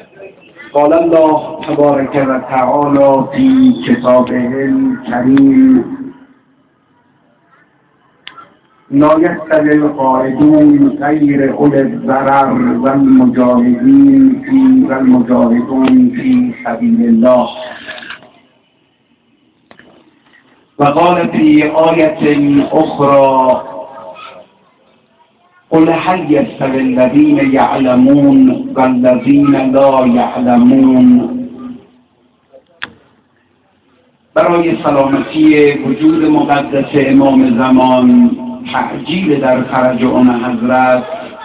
قال الله تبارك و تعالى في كتابه الكريم لا يستوي القاعدون غير أولي الضرر والمجاهدون في سبيل الله. وقال في آية أخرى قل هل يستوي الذين يعلمون والذين لا يعلمون. برای سلامتی وجود مقدس امام زمان، تعجیل در خرج آن حضرت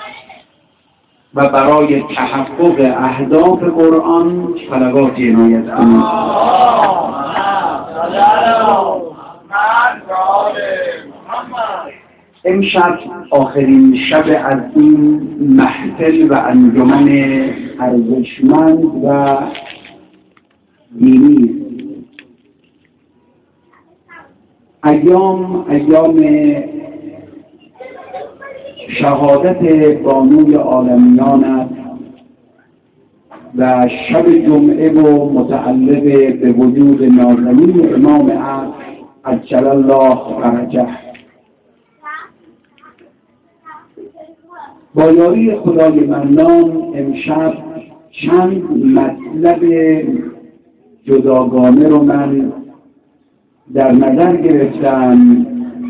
و برای تحقق اهداف قرآن صلواتی عنایت کنید. امشب آخرین شب از این محفل و انجمن ارزشمند و دینی. ایام شهادت بانوی عالمیان است و شب جمعه و متعلق به وجود نازنین امام عصر عجل الله فرجه. با یاری خدای منان امشب چند مطلب جداگانه رو من در نظر گرفتم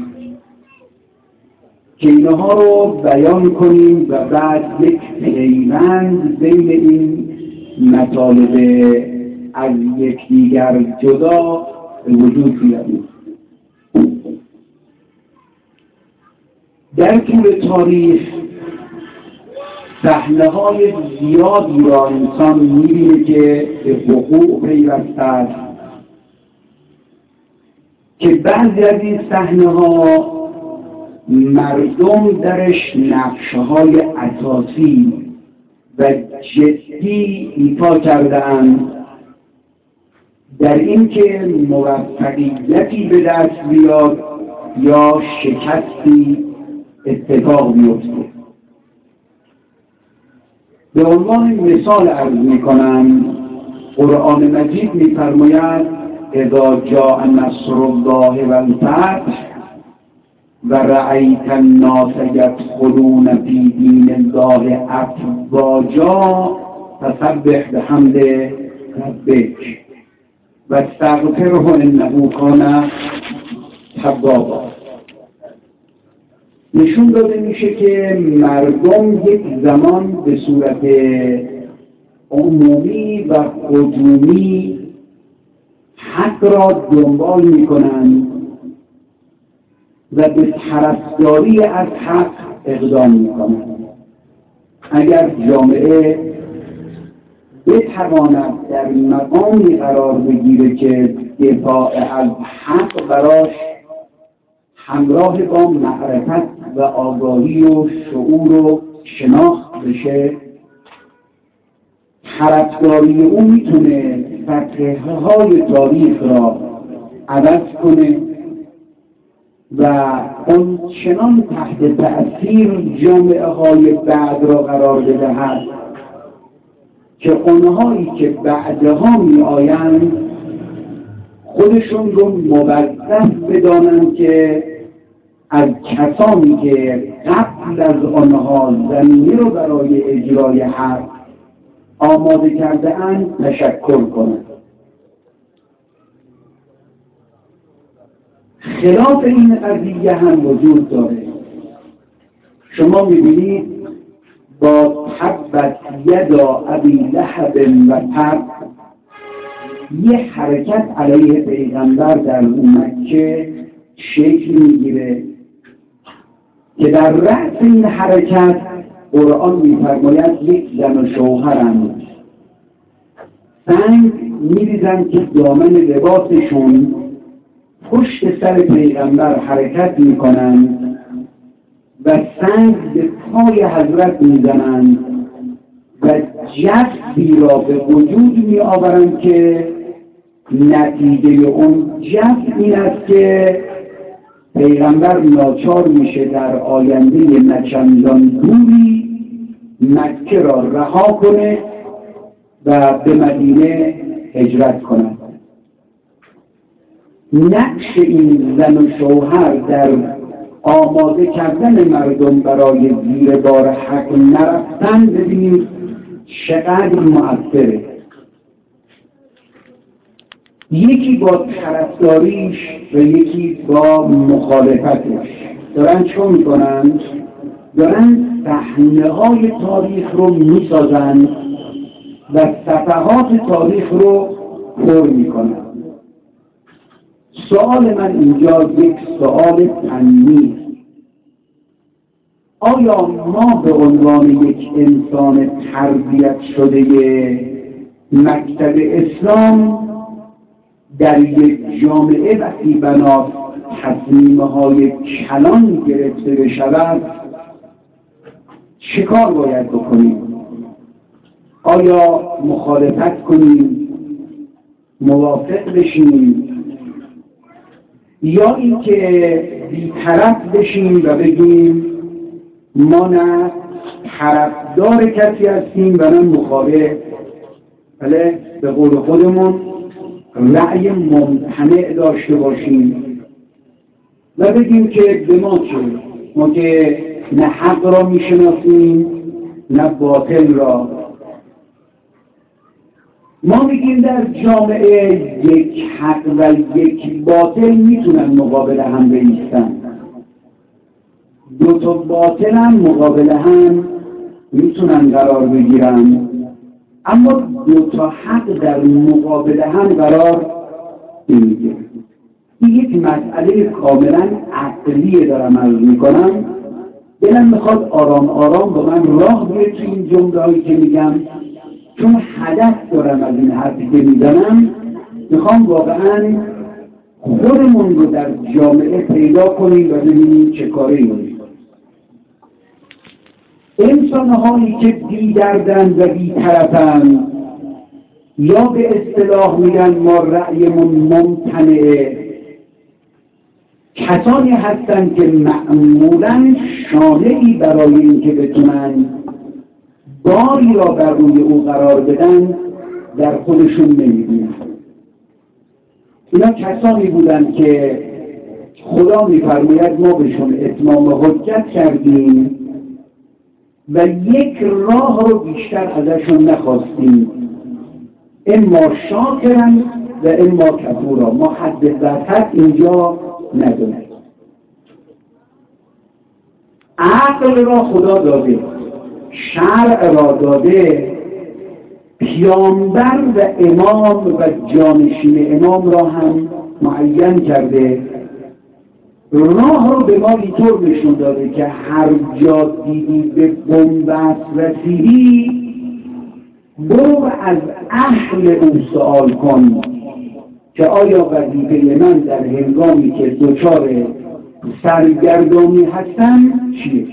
که اینها رو بیان کنیم و بعد یک پیوند بین این مطالب از یکدیگر جدا به وجود بیاریم. در طول تاریخ صحنه‌های زیادی را انسان می‌بینه که به وقوع پیوسته است که بعضی از این صحنه‌ها مردم درش نقشه‌های اساسی و جدی ایفا کرده‌اند در اینکه موفقیتی به دست بیاد یا شکستی اتفاق بیفته. به عنوان مثال عرض می‌کنم، قرآن مجید می‌فرماید اذا جاء نصر الله والفتح و رأیت الناس یدخلون فی دین الله افواجا فسبح بحمد ربک و استغفره انه کان توابا. نشون داده میشه که مردم یک زمان به صورت عمومی و هجومی حق را دنبال میکنند و به طرفداری از حق اقدام میکنند. اگر جامعه بتواند در مقامی قرار بگیره که دفاع از حق براش همراه با معرفت و آگاهی و شعور و شناخت بشه، طرفداری او میتونه فتحهای تاریخ را عوض کنه و اون چنان تحت تأثیر جامعه های بعد را قرار بدهد که اونهایی که بعدها می آیند خودشون رو موظف بدانند که از کسانی که قبل از آنها زمینه رو برای اجرای حق آماده کرده اند تشکر کنند. خلاف این قضیه هم وجود داره. شما می‌بینید با تبت یدا ابی لهب و تب یه حرکت علیه پیغمبر در مکه شکل میگیره که در رأس این حرکت قرآن می‌فرماید یک زن و شوهرند سنگ می‌ریزن که دامن لباسشون پشت سر پیغمبر حرکت می‌کنند و سنگ به پای حضرت می‌زنند و جذبی را به وجود می‌آورند که نتیجه اون جذب این است که پیغمبر ناچار میشه در آینده نچندان دوری مکه را رها کنه و به مدینه هجرت کنند. نقش این زن و شوهر در آماده کردن مردم برای زیر بار حق نرفتن، ببینید چقدر مؤثره. یکی با طرفداریش و یکی با مخالفتش دارن چون میکنن؟ دارن صحنه‌های تاریخ رو میسازن و صفحات تاریخ رو پر میکنن. سوال من اینجا یک سوال فنی است. آیا ما به عنوان یک انسان تربیت شده مکتب اسلام در یک جامعه وقتی بنا تصمیم‌های کلان گرفته بشود چه کار باید بکنیم؟ آیا مخالفت کنیم؟ موافق بشیم؟ یا اینکه بی‌طرف بشیم و بگیم ما نه طرفدار کسی هستیم و نه مخالف، بله به قول خودمون رأی ممتنع داشته باشیم و بگیم که به ما چه؟ ما که نه حق را میشناسیم نه باطل را. ما میگیم در جامعه یک حق و یک باطل میتونن مقابل هم بایستن، دو تا باطل هم مقابل هم میتونن قرار بگیرن، اما دو تا حق در مقابل هم قرار نمیگیرن. این یک مسئله کاملا عقلیه دارم عرض میکنم. دلم میخواد آرام آرام با من راه بیه تو این جمله‌هایی که میگم، چون هدف دارم از این حرفی که میزنم. میخوام واقعا خودمون رو در جامعه پیدا کنیم و ببینیم چه کاری کنیم. انسان‌هایی که بی دردن و بی طرفن یا به اصطلاح میگن ما رأیمون ممتنعه، کسانی هستند که معمولاً شانه‌ای برای اینکه بتونن باری را بر روی او قرار بدن در خودشون نمی‌بینن. اینا کسانی بودند که خدا می‌فرماید ما بهشون اتمام حجت کردیم و یک راه رو بیشتر ازشون نخواستیم، اما شاکرن و اما کفورا. ما حد ذات اینجا نداریم. عقل را خدا داده، شرع را داده، پیامبر و امام و جانشین امام را هم معین کرده، راه رو به ما اینطور نشون داده که هر جا دیدی به بنبست رسیدی برو از اهل او سوال کن که آیا وظیفه من در هنگامی که دچار سرگردانی هستم چیه؟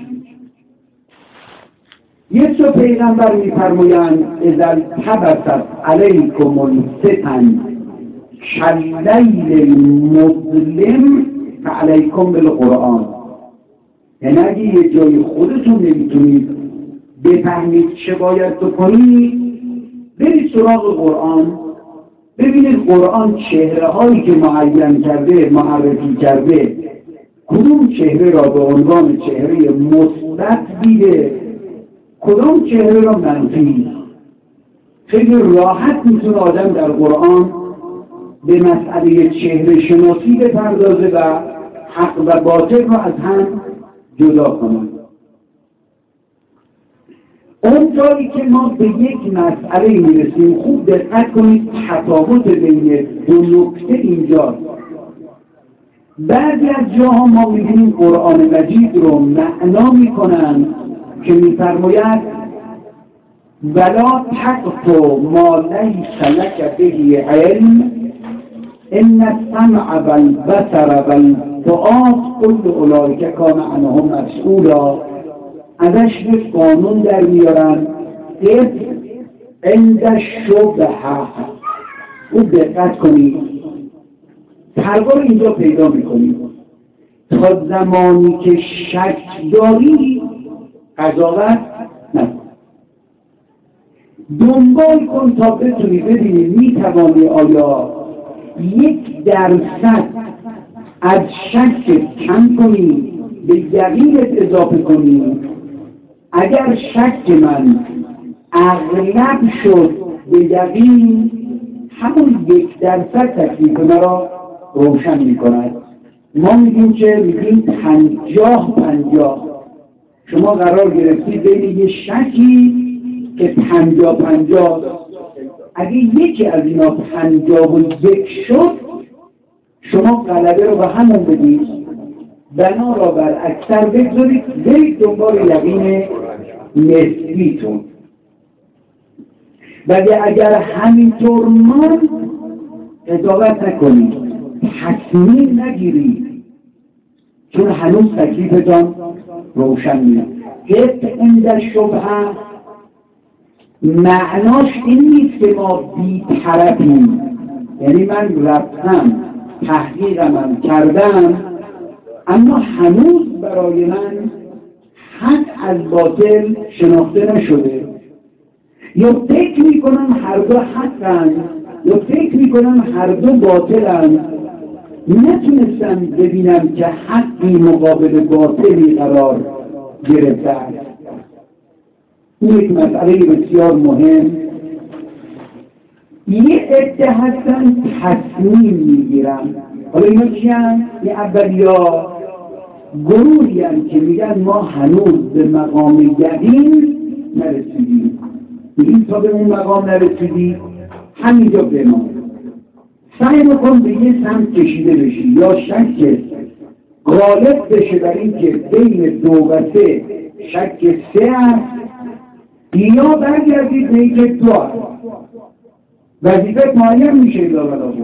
یک سو پیغمبر می‌فرمایند اذا تبست علیکم الفتن کاللیل المظلم فعلیکم بالقرآن. یعنی اگه یه جای خودتون نمیتونید بفهمید چه باید بکنید، برید سراغ قرآن، ببینید قرآن چهره هایی که معین کرده، معرفی کرده، کدوم چهره را به عنوان چهره مثبت دیده، کدوم چهره را منفی. خیلی راحت میتونه آدم در قرآن به مسئله چهره شناسی بپردازه و حق و باطل رو از هم جدا کنه. اون جایی که ما به یک مسئله میرسیم، خوب دقت کنید تفاوت بین دو نکته اینجاست. بعضی از جاها ما می‌بینیم قرآن مجید رو معنا میکنن که میفرماید ولا تقف ما لیس لک به علم ان السمع والبصر والفؤاد كل اولئک کان عنه مسئولا. ازش یک قانون در میارن عند الشبهه. او دقت کنید فرق رو اینجا پیدا میکنید. تا زمانی که شک داری قضاوت نکن. دنبال کن تا بتونی ببینی میتوانی آیا 1% از شک کم کنی به یقینت اضافه کنی. اگر شک من اغلب شد به یقین، همون 1% تکلیف مرا روشن میکند. ما میگیم 50-50. شما قرار گرفتید بین یه شکی که 50-50. اگه یکی از اینا 51 شد، شما غلبه رو به همون بدید، بنا را بر اکثر بگذارید، برید دنبال یقین نسبیتون. ولی اگر همینطور ماند، قضاوت نکنید، تصمیم نگیرید، چون هنوز تکلیفتان روشن نیست. عند شبهه معناش این نیست که ما بی‌طرفیم، یعنی من رفتم تحقیقم کردم اما هنوز برای من حق از باطل شناخته نشده، یا فکر میکنم هر دو حقن یا فکر میکنم هر دو باطلن، نتونستم ببینم که حقی مقابل باطلی قرار گرفته است. این یک مسئله بسیار مهم. یه عده هستن تصمیم میگیرن. حالا اینا کیان؟ یه اولیا گروهی هم که میگن ما هنوز به مقام یقین نرسیدیم. این تا به اون مقام نرسیدی همینجا بمان، سعی بکن به یه سمت کشیده بشی، یا شک غالب بشه بر این که بین 2 و 3 شک 3 است، یا برگردید به این که 2 است. وظیفه معین میشه یا بلا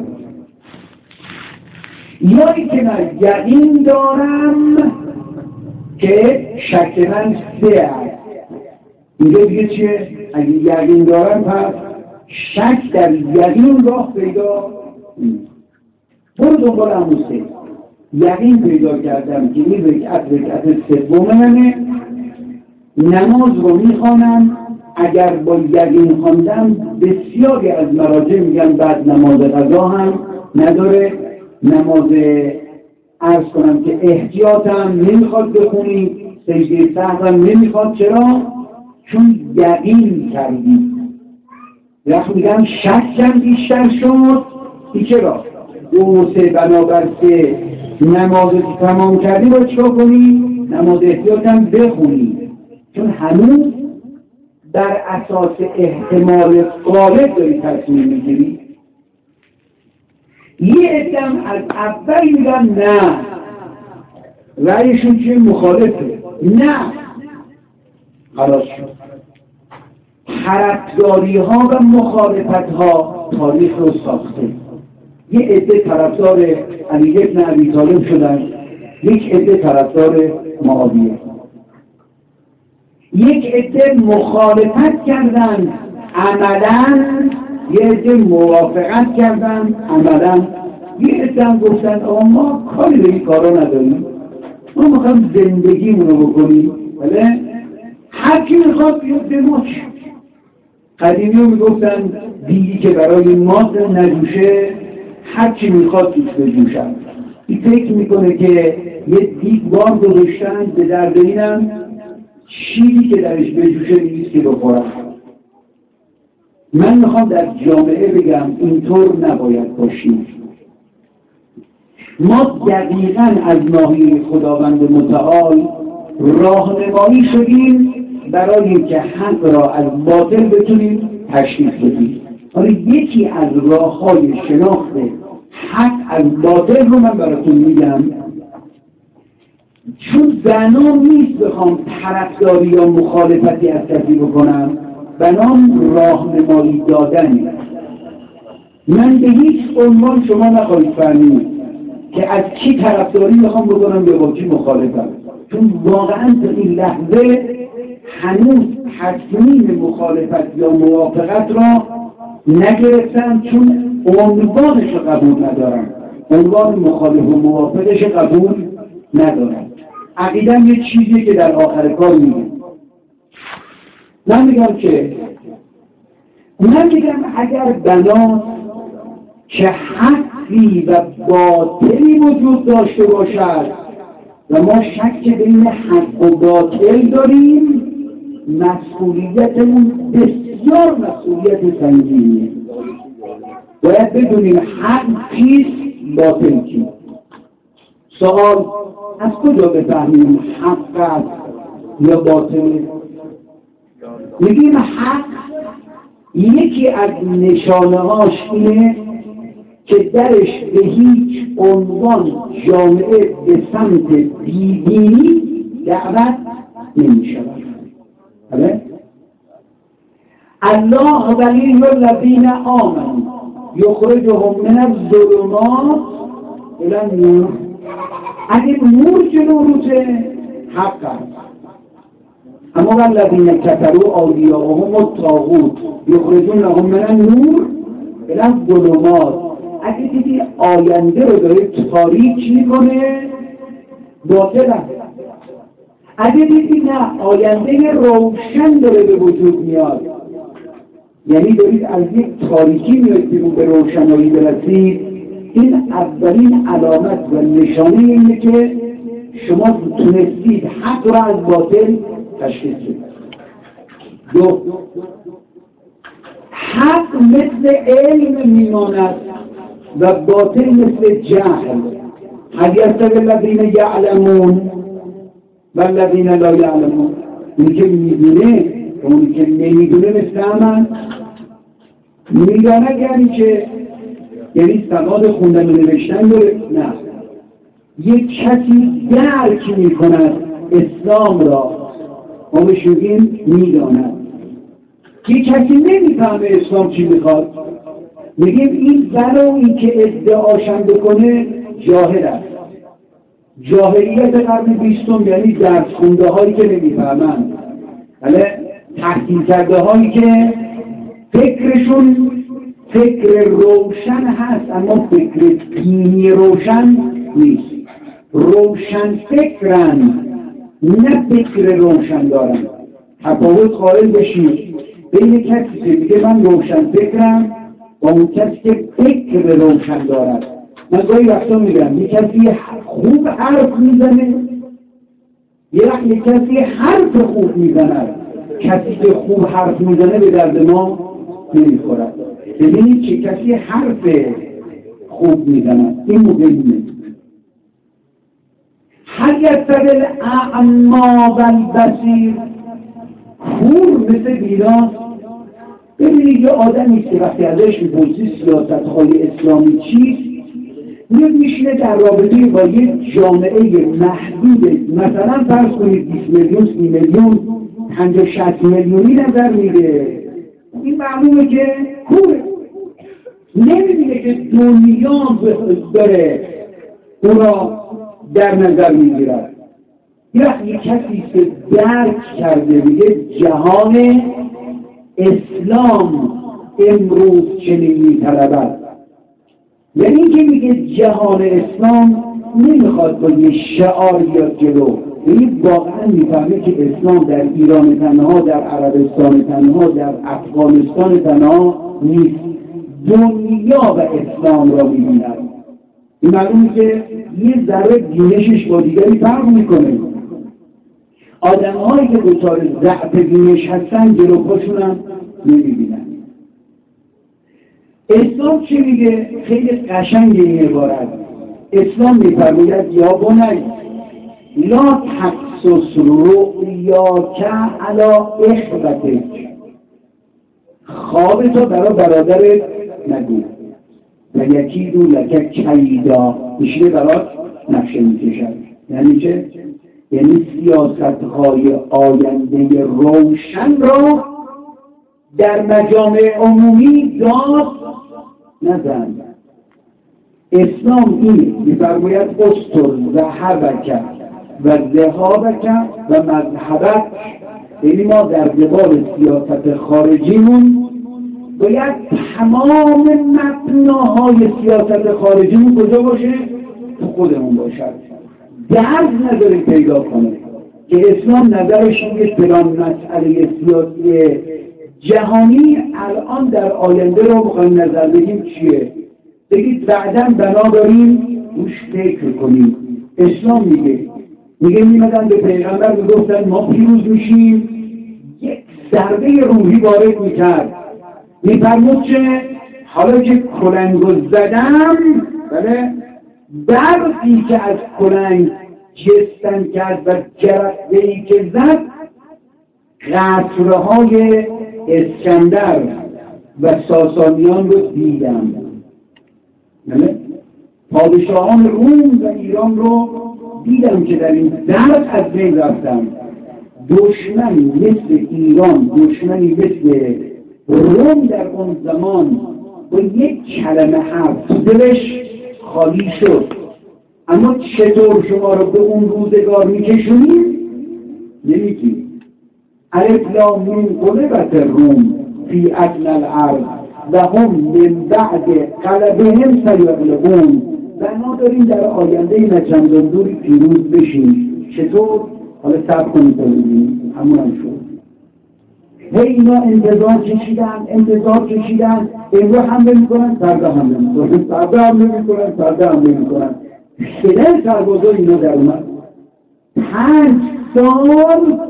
یا این که من یقین دارم که شک من 3 است. اینجا دیگه چیه؟ اگه یقین دارم پس شک در یقین راه پیدا برو دنبال همون 3. یقین پیدا کردم که این رکعت سومه، نماز رو میخوانم، اگر با یقین خواندم بسیاری از مراجع میگن بعد نماز قضا هم نداره، نماز عرض کنم که احتیاطم نمیخواد بخونی، سجده سهو هم نمیخواد. چرا؟ چون یقین کردی. وقتی میگم شکم بیشتر شد، این چرا؟ 2 و 3 بنابر 3 نماز تمام کردی باید چرا کنی؟ نماز احتیاطم بخونی، چون هنوز در اساس احتمال غالب داری تصمیم میگیری. یه عدم از اول میگن نه، رأیشون چه مخالفه، نه خلاص شد. طرفداری ها و مخالفت ها تاریخ رو ساخته. یه عده طرفدار علی بن ابی طالب شدن، یک عده طرفدار معاویه، یک عده مخالفت کردن عملاً، یه عده موافقت کردن عملاً، یه عده هم گفتن ما کاری به این کارا نداریم، ما میخوایم زندگیمون رو بکنیم. بله هر کی میخواد بیاد به ماش. قدیمی رو میگفتن دیگی که برای ماست نجوشه، هر کی میخواد توش بجوشن. این فکر میکنه که یه دیگ بار گذاشتن به درد اینم، چیزی که درش بجوشه نیست که بخورن. من میخوام در جامعه بگم اینطور نباید باشیم. ما دقیقاً از ناحیه خداوند متعال راهنمایی شدیم برای اینکه حق را از باطل بتونیم تشخیص بدیم. حالا یکی از راه‌های شناخت حق از باطل رو من براتون میگم، چون بنا نیست بخوام طرفداری یا مخالفتی از کسی بکنم، بنام راهنمایی دادن. من به هیچ عنوان شما نخواهید فهمید که از کی طرفداری میخوام بکنم یا با کی مخالفم، چون واقعا تا این لحظه هنوز تصمیم مخالفت یا موافقت را نگرفتم، چون عنوانش رو قبول ندارم، عنوان مخالف و موافقش قبول ندارم. عقیدم یه چیزی که در آخر کار میگم. من میگم که من میگم اگر بناست که حقی و باطلی وجود داشته باشد و ما شک بین حق و باطل داریم، مسئولیتمون بسیار مسئولیت سنگینیه. باید بدونیم حق چیست، باطل چیست. سوال از کجا بفهمیم حق است یا باطل؟ میگیم حق یکی از نشانه‌هاش اینه که درش به هیچ عنوان جامعه به سمت بیدینی دعوت نمی‌شود. الله ولی الذین آمنوا یخرجهم من الظلمات الی النور. اگه نور جلو روته حق است. اما والذین کفروا اولیاءهم الطاغوت یخرجونهم من النور الی الظلمات. اگه دیدی آینده رو داره تاریک میکنه باطل است. اگه دیدی نه آینده روشن داره به وجود میاد، یعنی دارید از یک تاریکی میاد بیرون به روشنایی برسید، این اولین علامت و نشانه اینه که شما تونستید حق را از باطل تشخیص بدید. دو، حق مثل علم میماند و باطل مثل جهل. هل یستوی الذین یعلمون و الذین لا یعلمون؟ اونی که میدونه و اونی که نمیدونه مثل همن. میدانه یعنی که یعنی سواد خوندن و نوشتن داره؟ نه. یک کسی درک میکند اسلام را، ما بهش میگیم میداند. یک کسی نمیفهمه اسلام چی میخواد، میگیم این ولو این که ادعاشم بکنه جاهل است. جاهلیت قرن 20 یعنی درس خونده هایی که نمیفهمند، ولی تحصیل کرده هایی که فکرشون فکر روشن هست اما فکر دینی روشن نیست. روشن فکرن نه فکر روشن دارن. تفاوت قائل بشید بین کسی که میگه من روشن فکرم و اون کسی که فکر روشن دارد. من گاهی وقتا میگم یک کسی خوب حرف میزنه، یک کسی حرف خوب میزنه. کسی که خوب حرف میزنه به درد ما نمیخورد. ببینید که کسی حرف خوب میزنه، این مهمه. هل یستوی الاعمی والبصیر. کور مثل بینا. ببینید یه آدمی که وقتی ازش میپرسی سیاست‌های اسلامی چیست، میشینه در رابطه با یک جامعه محدود، مثلا فرض کنید 20 میلیون 30 میلیون 50-60 میلیونی نظر میده. این معلومه که کوره. نمیبینه که دنیا داره اون را در نظر میگیرد. یک کسی که درک کرده میگه جهان اسلام امروز چنین میطلبد. یعنی که میگه جهان اسلام نمیخواد با یه شعار بیاد جلو، یعنی واقعا میفهمه که اسلام در ایران تنها، در عربستان تنها، در افغانستان تنها نیست، دنیا و اسلام را میبیند. این معلومه که یه ذره بینشش با دیگری فرق میکنه. آدم‌هایی که دچار ضعف بینش هستن جلو پاشونم نمیبینن. اسلام چی میگه؟ خیلی قشنگه این عبارت. اسلام میفرماید یا بنی لا تقصص رؤیاک علی اخوتک. خوابتو برای برادرت نگو و یکیدو لک کیدا. میشه برات نقشه میکشد. یعنی چه؟ یعنی سیاست‌های آینده روشن را در مجامع عمومی داد نزن. اسلام این می‌فرماید استر ذهبک و ذهابک و مذهبک. یعنی ما در قبال سیاست خارجیمون باید تمام مبناهای سیاست خارجیمون کجا باشه؟ تو خودمون باشد. درد نداره پیدا کنه که اسلام نظرش این فلان مسئله سیاسی جهانی الان در آینده رو بخوایم نظر بدیم چیه؟ بگید بعداً بنا داریم روش فکر کنیم. اسلام میگه میمدن به پیغمبر میگفتن ما پیروز میشیم، یک ضربه روحی وارد میکرد، میفرمود که حالا که کلنگو زدم، بله، برقی که از کلنگ جستن کرد و جرقه‌ای که زد قصرهای اسکندر و ساسانیان رو دیدم. بله، پادشاهان روم و ایران رو دیدم که در این درد از بین رفتم. دشمنی مثل ایران، دشمنی مثل روم در اون زمان با یک کلمه حرف تو دلش خالی شد. اما چطور شما رو به اون روزگار میکشونید؟ نمیگید. الف لام میم غلبت الروم فی ادنی الارض و هم من بعد غلبهم سیغلبون. بنا داریم در آینده نچندان دوری پیروز بشیم. چطور؟ حالا صبر کنید ببینید. همون هم شد. هی اینا انتظار کشیدن، امروز حمله میکنن، فردا حمله میکنن، فردا حمله میکنن. شده سربازا اینا در اومد. 5 سال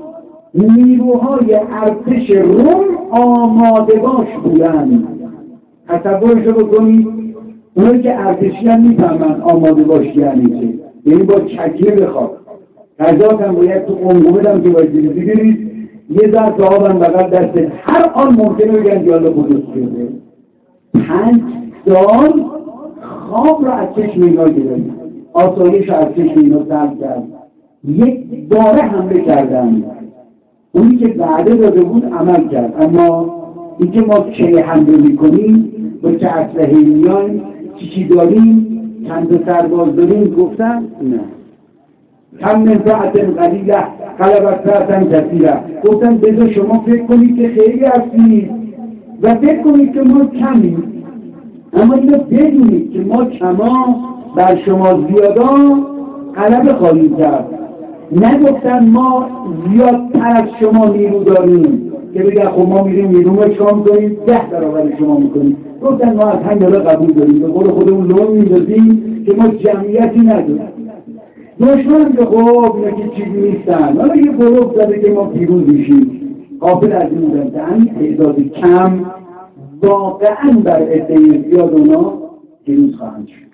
نیروهای ارتش روم آماده باش بودن. تصورشو بکنید، اونایی که ارتشی هم میفهمن آماده باش یعنی چه. یعنی با چکیه بخواد غذات هم باید تو قمقمه هم که باید بگیرید، یه ذرت آب هم بغل دسته، هر آن ممکنه بگن دیالا قدس شده. 5 سال خواب را از چشم اینا گرفت، آسایش را از چشم اینا سلب کرد. یک باره حمله کردن، اونی که وعده داده بود عمل کرد. اما این که ما چه حمله میکنیم، با چه اسلحه میایم، چی داریم، چند سرباز داریم، گفتن نه. کم من ساعت قلیله غلبت فئة کثیره. گفتن بذار شما فکر کنید که خیلی هستید و فکر کنید که ما کمیم، اما اینو بدونید که ما کما بر شما زیادا غلبه خواهیم کرد. نگفتن ما زیادتر از شما نیرو داریم که بگه خب ما میریم نیرو رو شام کنیم 10 برابر شما میکنیم. گفتن ما از همین قبول داریم، به قول خودمون لون میدازیم که ما جمعیتی نداریم. دشمن که خب اینا که چیزی نیستن، حالا یه بروب زده که ما پیروز میشیم. قابل از این بودن تعداد کم واقعا بر عده زیاد اونا پیروز خواهند شد.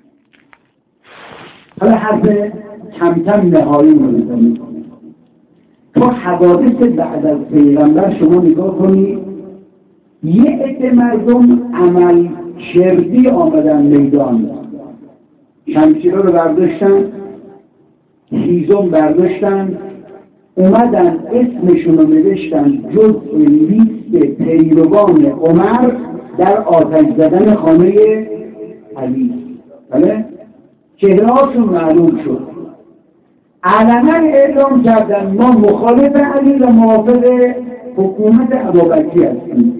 حالا حرف کم کم نهایی رو بزنیم. تو حوادث بعد از پیغمبر شما نگاه کنید، یه عده مردم عمل کردی آمدن میدان، شمشیرها رو برداشتن، هیزم برداشتن، اومدن اسمشون رو نوشتن جزء لیست پیروان عمر در آتش زدن خانه علی. بله؟ چهرهاشون معلوم شد. علنا اعلام کردن ما مخالف علی و موافق حکومت ابوبکری هستیم.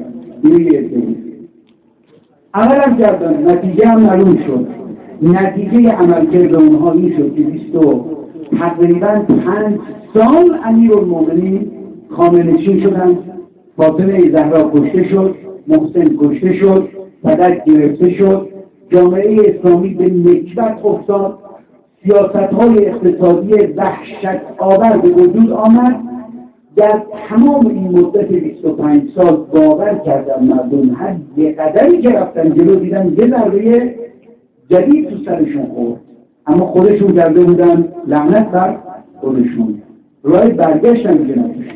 عمل کردن، نتیجه هم معلوم شد. نتیجه عملکرد اونها این شد که تقریباً 5 سال امیرالمومنین خامنه‌شین شدن. فاطمه زهرا کشته شد، محسن کشته شد، فدک گرفته شد، جامعه اسلامی به نکبت افتاد، سیاست‌های اقتصادی وحشت آور به وجود آمد. در تمام این مدت 25 سال باور کردن مردم هر یه قدمی که رفتن جلو دیدن یه ضربه جدید تو سرشون خورد، اما خودشون کرده بودن لعنت بر خودشون، راه برگشتن که نداشتن.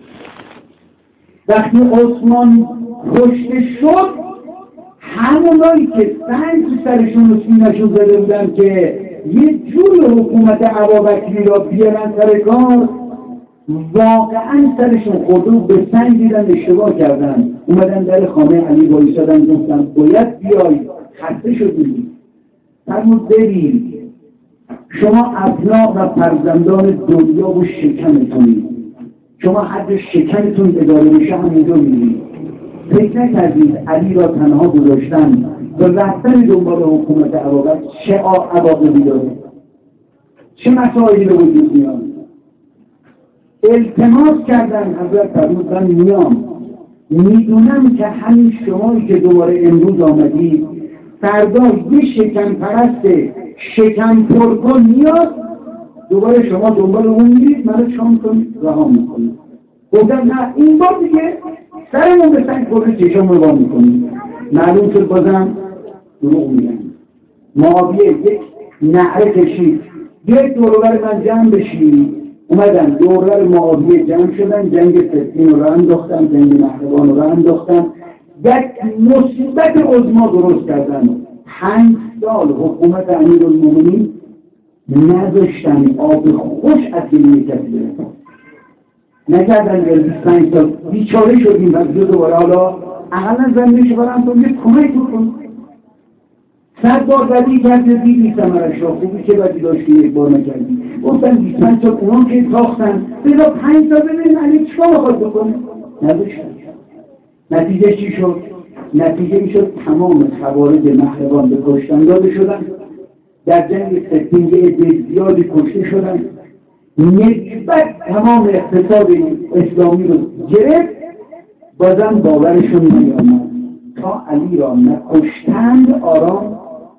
وقتی عثمان کشته شد، همونایی که سنگ تو سرشون و سینه‌شون زده بودن که یه جور حکومت ابوبکری را بیارن سر کار، واقعا سرشون خورده و به سنگ دیدن اشتباه کردن. اومدن در خانه علی وایسادن، گفتن باید بیای، خسته شدیم. فرمود برید، شما ابناء و فرزندان دنیا و شکمتونید، شما حد شکمتون اداره بشه همینجا میرید. فکر نکردید علی را تنها گذاشتن و رفتن دنبال حکومت ابوبکر چه عواقبی داره، چه مسائلی به وجود میاد. التماس کردن حضرت فرمود من میام، میدونم که همین شمایی که دوباره امروز آمدید فردا یه شکم پرست شکم پرکن میاد دوباره شما دنبال اون میرید منو شام کنید رها میکنید. گفتم نه این بار دیگه سرمون به سنگ خورده چشم رو با میکنید. معلوم شد بازم دروغ میگن. معاویه یک نعره کشید یک دورور من جمع بشید اومدن دورور معاویه جمع شدن جنگ سفین رو انداختن جنگ نهروان رو انداختن یک مصیبت عظما درست کردن. 5 سال حکومت امیرالمومنین نداشتن آب خوش از گلوی کسی گرفتن نکردن. 25 سال بیچاره شدیم و دوباره حالا اقلا زمینش برم تو یه کمک بکن. 100 بار بدی کرده دیدی ثمرش را خوبی که بدی داشتی یک بار نکردی. گفتن 25 سال اونان که تاختن بلا 5 سال ببین علی چیکار میخواد بکنه نداشتن. نتیجه چی شد؟ نتیجه می شد تمام خوارج نهروان به کشتن داده شدن. در جنگ سفین عده زیادی کشته شدن. نسبت تمام اقتصاد اسلامی رو گرفت بازم باورشون نیامد تا علی را نکشتند آرام.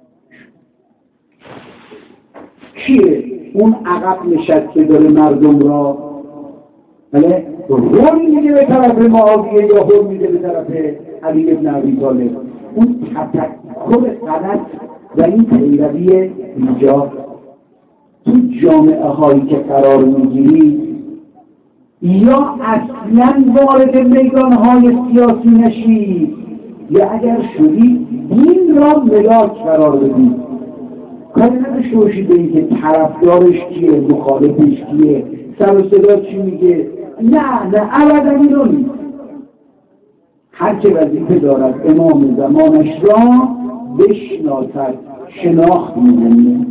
کیه اون عقب نشسته داره مردم را بله رول میده به طرف معاویه یا رول میده به طرف علی ابن ابی طالب؟ اون تفکر غلط و این پیروی اینجا تو جامعه هایی که قرار میگیری یا اصلا وارد میدان های سیاسی نشید یا اگر شدی دین را ملاک قرار بدید. کاری نداشته باشید به اینکه طرفدارش کیه مخالفش کیه سر و صدا چی میگه. نه ابدا اینو نیست. هر که وظیفه دارد امام زمانش را بشناسد شناخت می‌کنه.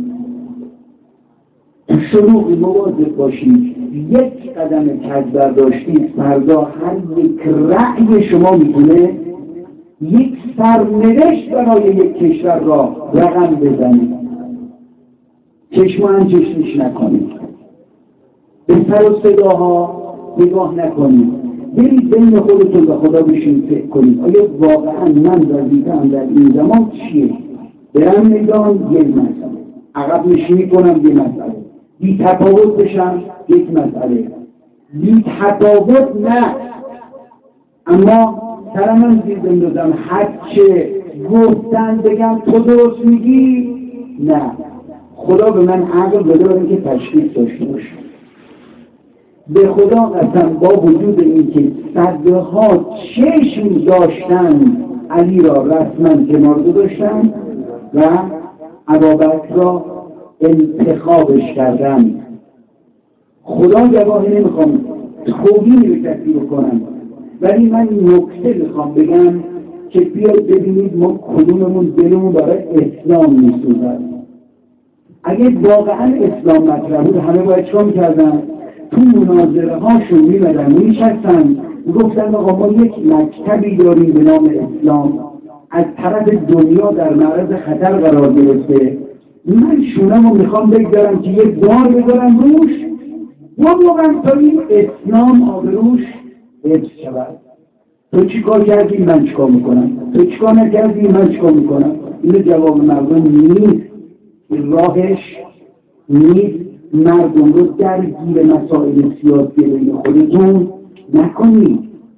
شروع مواظب باشید یک قدم کج برداشتید فردا هر یک رأی شما میتونه یک سرنوشت برای یک کشور را رقم بزنید. چشم هم چشمش نکنید. به سر و صداها نگاه نکنید. برید بین خودتون به خدا بشین فکر کنید آیا واقعا من وظیفه‌ام در این زمان چیه؟ برم میدان یک مسئله، عقب نشینی کنم یک مسئله، بی تفاوت بشم یک مسئله، بی تفاوت نه اما سرمن زیر بندازم هرچه گفتن بگم تو درست میگی. نه خدا به من عقل بده برای که تشخیص داشته باشم. به خدا قسم با وجود اینکه صدها چشم داشتن علی را رسما کنار گذاشتن و ابابکر را انتخابش کردن. خدا گواهی نمیخوام توهینی به کسی بکنم ولی من نکته میخوام بگم که بیاید ببینید ما کدوممون دلمون برای اسلام میسوزد. اگه واقعا اسلام مطرح بود همه باید چون کردن تو مناظره هاشون میمدن میشستن میگفتن آقا ما یک مکتبی داریم به نام اسلام از طرف دنیا در معرض خطر قرار گرفته من شونم رو میخوام بگذارم که یک بار بذارم روش و موقعا تا این اسلام آبروش حفظ شود. تو چی کار کردی من چی کار میکنم، تو چی کار نکردی من چی کار میکنم. این جواب مردم نیست، راهش نیست. مردم رو درگیر مسائل سیاسی بین خودتون نکنید.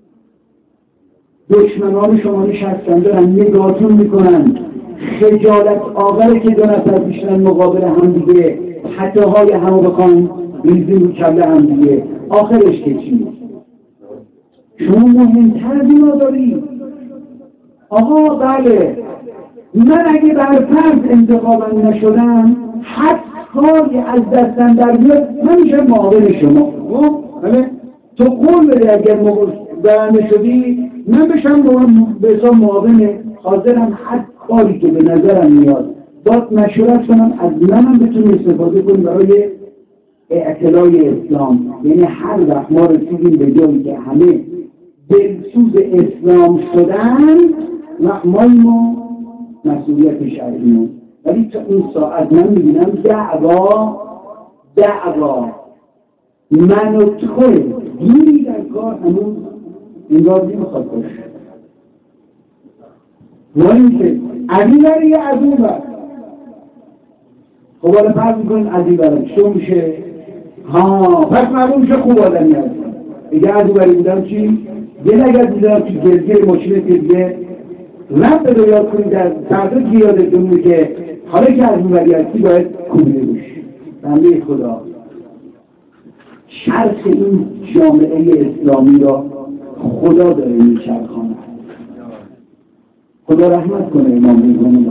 دشمنان شما نشستن دارن نگاهتون میکنن خجالت آوره که 2 نفر بیشترن مقابل هم دیگه حتاهای همو بخواین ریزی رو کله هم دیگه آخرش که چی؟ شما مهمتر دیما دارید. آقا بله من اگه برفرض انتخابم نشدم حتی از دستم در بیاد من میشم معاون شما. بله تو قول بده اگر برنده شدی من بشم به حساب معاون حاضرم هر کاری که به نظرم میاد باید مشورت کنم از منم بتونی استفاده کنی برای اعتلای اسلام. یعنی هر وقت ما رسیدیم به جایی که همه دلسوز اسلام شدن و ما مسئولیت شرعیمون. ولی تا این ساعت من میبینم دعوا من و توی گیری در کار هنوز این راز نمیخواد باشه. ولی که عدی بره یه عدو بر. خب حالا فرض میکنیم عدی بره چطور میشه؟ پس معلوم میشه خوب آدمی هست. اگه عدو بری بودم چی؟ یه نگه بودم که گرگیر ماشینه که دیگه رب به یاد کنید در فردا که یادتون میده که حالا که عدو بری هستی باید کوبیده باشی. بنده خدا چرخ این جامعه اسلامی را خدا داره میچرخاند. خدا رحمت کنه امام رضا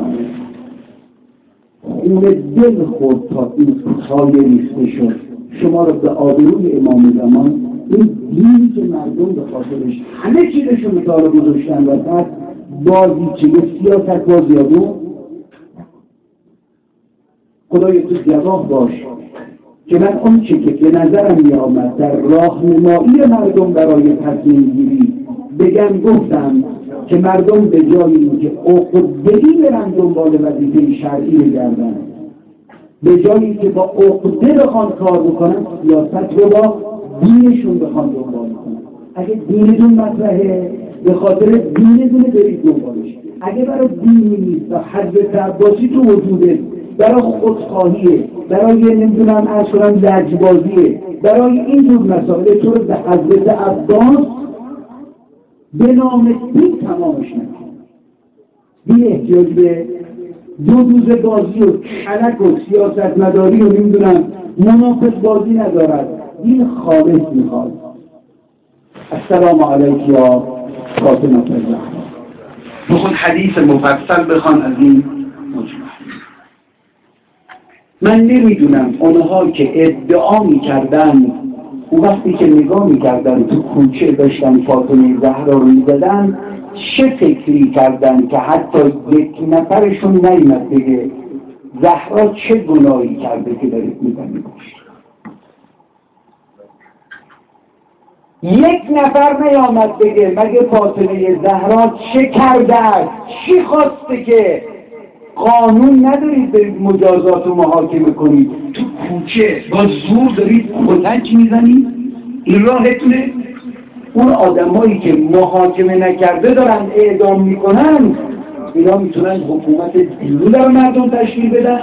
خون دل خورد تا این سایه ریخته شد. شما را به آبروی امام زمان این دینی که مردم به خاطرش همه چیزشون مطالعه گذاشتن وسط بازی چه سیاست بازی ها خدای تو جواب باش که من اون چه که به نظرم می آمد در راهنمایی مردم برای تصمیم گیری بگم گفتم که مردم به جای اینکه عقده‌ای برن دنبال وظیفه شرعی بگردن، به جایی که با عقده بخوان کار بکنن سیاست رو با دینشون بخوان دنبال کنن. اگه دینتون مطرحه به خاطر دینتون برید دنبالش. اگه برای دینی نیست و حضرت عباسی تو وجوده، برای خودخواهیه، برای نمیدونم اصلا لجبازیه، برای اینجور مسائل تو رو به حضرت عباس به نام دین تمامش نکن. بی احتیاج به دو دوز بازی و کلک و سیاست مداری و نمیدونم منافق بازی ندارد. دین خالص میخواد. السلام علیک یا فاطمه الزهرا. بخون حدیث مفصل بخوان از این مجمع. من نمیدونم اونها که ادعا میکردن اون وقتی که نگاه میکردن تو کوچه داشتن فاطمه زهرا رو میزدن چه فکری کردن که حتی یک نفرشون نیامد بگه زهرا چه گناهی کرده که دارید میزنید. یک نفر نیامد بگه مگه فاطمه زهرا چه کرده است، چی خواسته که قانون ندارید برید مجازات و محاکمه کنید، تو کوچه با زور دارید کتک میزنید. این راهتونه؟ اون آدمایی که محاکمه نکرده دارن اعدام میکنن، اینا میتونن حکومت دیرو در مردم تشکیل بدن؟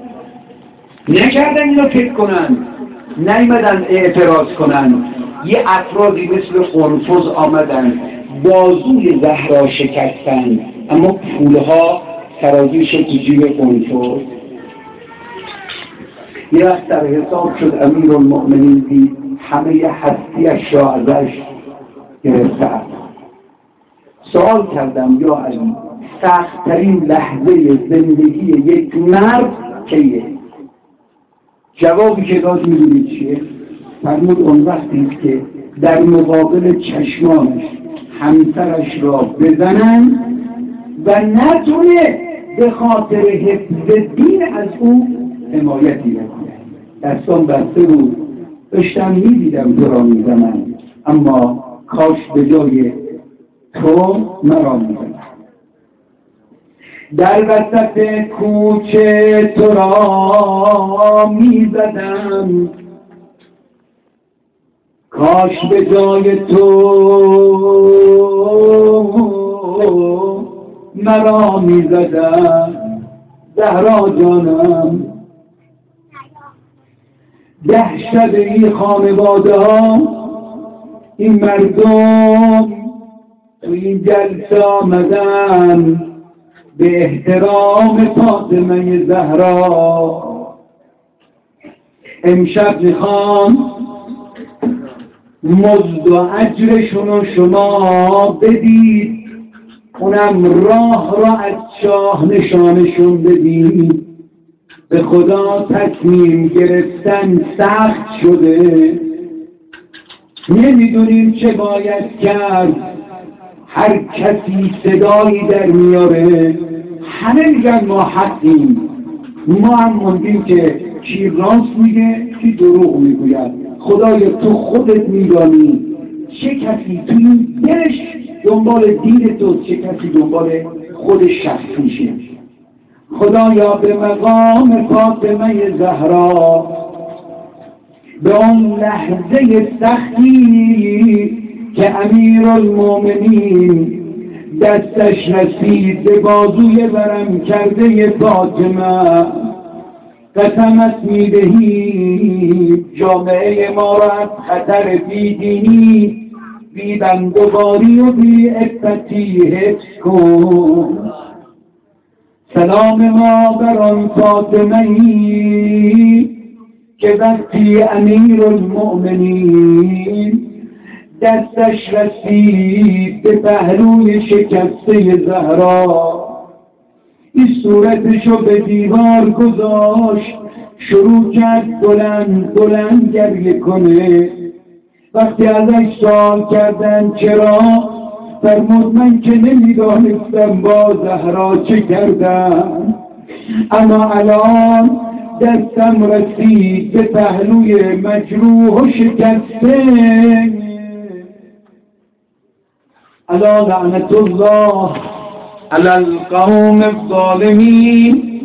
نکردن اینا فکر کنن، نیمدن اعتراض کنن. یه افرادی مثل قنفذ آمدن بازوی زهرا شکستن اما پولها سرازیر شد تو جیب قنفذ. یه وقت در حساب شد امیرالمؤمنین دید همه هستیش را ازش گرفته. سوال کردم یا علی سخت‌ترین لحظه زندگی یک مرد کیه؟ جوابی که داد میدونید چیه؟ فرمود اون وقتی که در مقابل چشمانش همسرش را بزنن و نتونه به خاطر حفظ دین از او حمایتی نکنه. دستان بسته بود، داشتم میدیدم تو را میزنن اما کاش به جای تو مرا میزنن. در وسط کوچه تو را میزدم کاش به جای تو مرا میزدم. زهرا جانم دهشت این خانواده ها، این مردم تو این جلسه آمدن به احترام فاطمه زهرا. امشب میخوام مزد و اجرشون شما بدید، اونم راه را از شاه نشانشون بدید. به خدا تصمیم گرفتن سخت شده، نمیدونیم چه باید کرد. هر کسی صدایی در میاره، همه میگن ما حقیم. ما هم موندیم که کی راست میگه کی دروغ میگوید. خدایا تو خودت میدانی چه کسی تو این دلش دنبال دین تو، چه کسی دنبال خود شخصیشه. خدایا به مقام فاطمه زهرا، به اون لحظه سختی که امیرالمومنین دستش رسید به بازوی ورم کرده فاطمه. قسمت میدهی جامعه ما را از خطر بیدینی، بی بندوباری و بی عفتی حفظ کن. سلام ما بر آن فاطمه‌ای که وقتی امیرالمؤمنین دستش رسید به پهلوی شکسته زهرا، این صورتشو به دیوار گذاشت، شروع کرد بلند بلند گریه کنه. وقتی ازش سوال کردن چرا، فرمود من که نمیدانستم با زهرا چه کردم، اما الان دستم رسید به پهلوی مجروح و شکسته. الا لعنت الله علی القوم الظالمین.